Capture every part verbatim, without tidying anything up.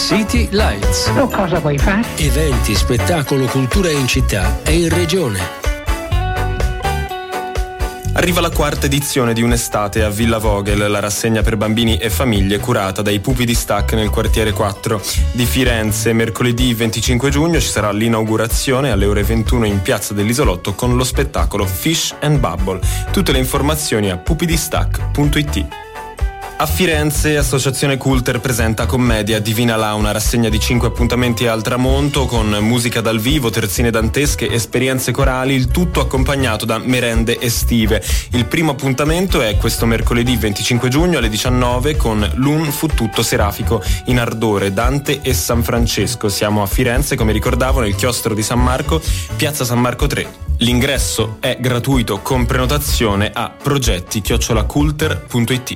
City Lights. Oh, cosa vuoi fare? Eventi, spettacolo, cultura in città e in regione. Arriva la quarta edizione di Un'estate a Villa Vogel, la rassegna per bambini e famiglie curata dai Pupi di Stack nel quartiere quattro di Firenze. Mercoledì venticinque giugno ci sarà l'inaugurazione alle ore ventuno in Piazza dell'Isolotto con lo spettacolo Fish and Bubble. Tutte le informazioni a pupidistack punto it. A Firenze, Associazione Culter presenta Commedia Divina là, una rassegna di cinque appuntamenti al tramonto con musica dal vivo, terzine dantesche, esperienze corali, il tutto accompagnato da merende estive. Il primo appuntamento è questo mercoledì venticinque giugno alle diciannove con L'un fu tutto serafico in ardore, Dante e San Francesco. Siamo a Firenze, come ricordavo, nel chiostro di San Marco, piazza San Marco tre. L'ingresso è gratuito con prenotazione a progetti chiocciola culter punto it.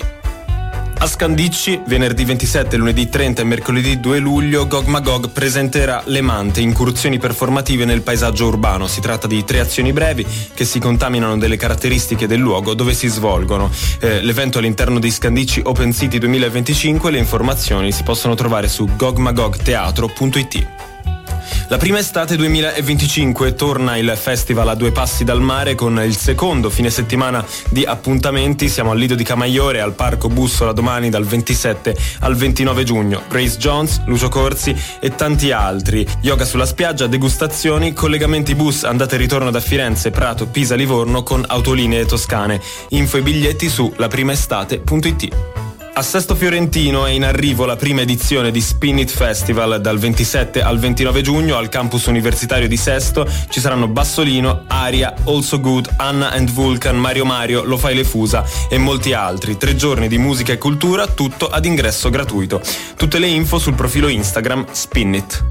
A Scandicci, venerdì ventisette, lunedì trenta e mercoledì due luglio, Gog Magog presenterà Le Mante, incursioni performative nel paesaggio urbano. Si tratta di tre azioni brevi che si contaminano delle caratteristiche del luogo dove si svolgono. Eh, l'evento all'interno di Scandicci Open City duemilaventicinque, le informazioni si possono trovare su gog magog teatro punto it. La prima estate duemilaventicinque torna il festival a due passi dal mare con il secondo fine settimana di appuntamenti. Siamo al Lido di Camaiore, al Parco Bussola domani dal ventisette al ventinove giugno. Grace Jones, Lucio Corsi e tanti altri. Yoga sulla spiaggia, degustazioni, collegamenti bus andata e ritorno da Firenze, Prato, Pisa, Livorno con autolinee toscane. Info e biglietti su laprimaestate punto it. A Sesto Fiorentino è in arrivo la prima edizione di Spin It Festival dal ventisette al ventinove giugno al campus universitario di Sesto. Ci saranno Bassolino, Aria, Also Good, Anna and Vulcan, Mario Mario, Lo Fai le Fusa e molti altri. Tre giorni di musica e cultura, tutto ad ingresso gratuito. Tutte le info sul profilo Instagram Spin It.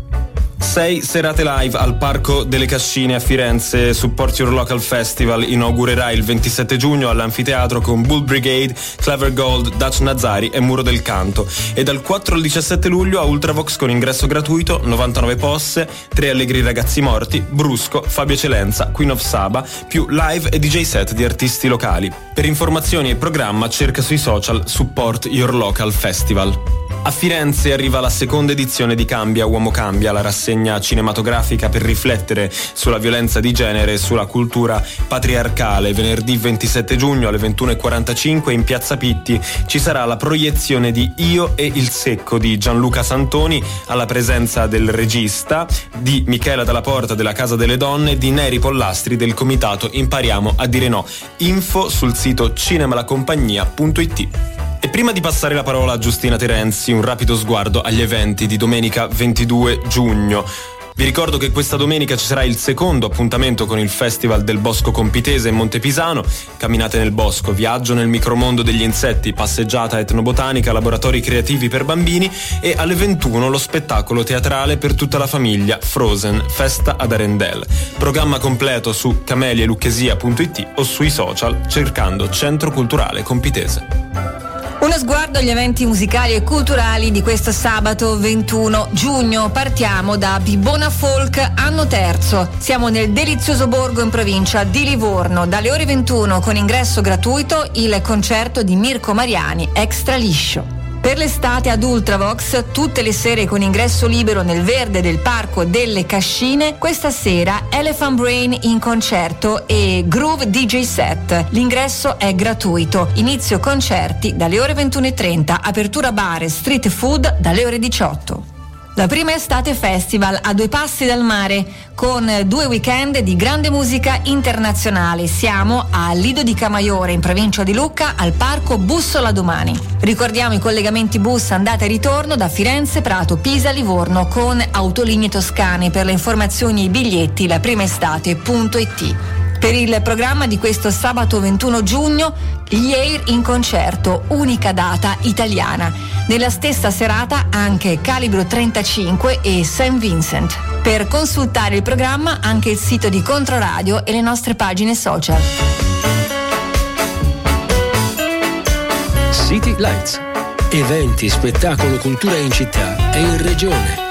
Sei serate live al Parco delle Cascine a Firenze. Support Your Local Festival inaugurerà il ventisette giugno all'anfiteatro con Bull Brigade, Clever Gold, Dutch Nazari e Muro del Canto. E dal quattro al diciassette luglio a Ultravox con ingresso gratuito, novantanove posse, tre allegri ragazzi morti, Brusco, Fabio Eccellenza, Queen of Saba, più live e D J set di artisti locali. Per informazioni e programma cerca sui social Support Your Local Festival. A Firenze arriva la seconda edizione di Cambia Uomo Cambia, la rassegna cinematografica per riflettere sulla violenza di genere e sulla cultura patriarcale. Venerdì ventisette giugno alle ventuno e quarantacinque in Piazza Pitti ci sarà la proiezione di Io e il Secco di Gianluca Santoni, alla presenza del regista, di Michela Dalla Porta della Casa delle Donne e di Neri Pollastri del comitato Impariamo a dire no. Info sul sito cinemalacompagnia punto it. E prima di passare la parola a Giustina Terenzi, un rapido sguardo agli eventi di domenica ventidue giugno. Vi ricordo che questa domenica ci sarà il secondo appuntamento con il Festival del Bosco Compitese in Montepisano. Camminate nel bosco, viaggio nel micromondo degli insetti, passeggiata etnobotanica, laboratori creativi per bambini e alle ventuno lo spettacolo teatrale per tutta la famiglia Frozen, Festa ad Arendelle. Programma completo su camelie lucchesia punto it o sui social cercando Centro Culturale Compitese. Uno sguardo agli eventi musicali e culturali di questo sabato ventuno giugno. Partiamo da Bibona Folk, anno terzo. Siamo nel delizioso borgo in provincia di Livorno. Dalle ore ventuno con ingresso gratuito il concerto di Mirko Mariani, Extra Liscio. Per l'estate ad Ultravox, tutte le sere con ingresso libero nel verde del Parco delle Cascine, questa sera Elephant Brain in concerto e Groove D J set. L'ingresso è gratuito. Inizio concerti dalle ore ventuno e trenta, apertura bar e street food dalle ore diciotto. La prima estate festival a due passi dal mare con due weekend di grande musica internazionale. Siamo a Lido di Camaiore in provincia di Lucca al Parco Bussola domani. Ricordiamo i collegamenti bus andata e ritorno da Firenze, Prato, Pisa, Livorno con autolinee toscane. Per le informazioni e i biglietti laprimaestate punto it. Per il programma di questo sabato ventuno giugno, gli Air in concerto, unica data italiana. Nella stessa serata anche Calibro trentacinque e Saint Vincent. Per consultare il programma anche il sito di Controradio e le nostre pagine social. City Lights. Eventi, spettacolo, cultura in città e in regione.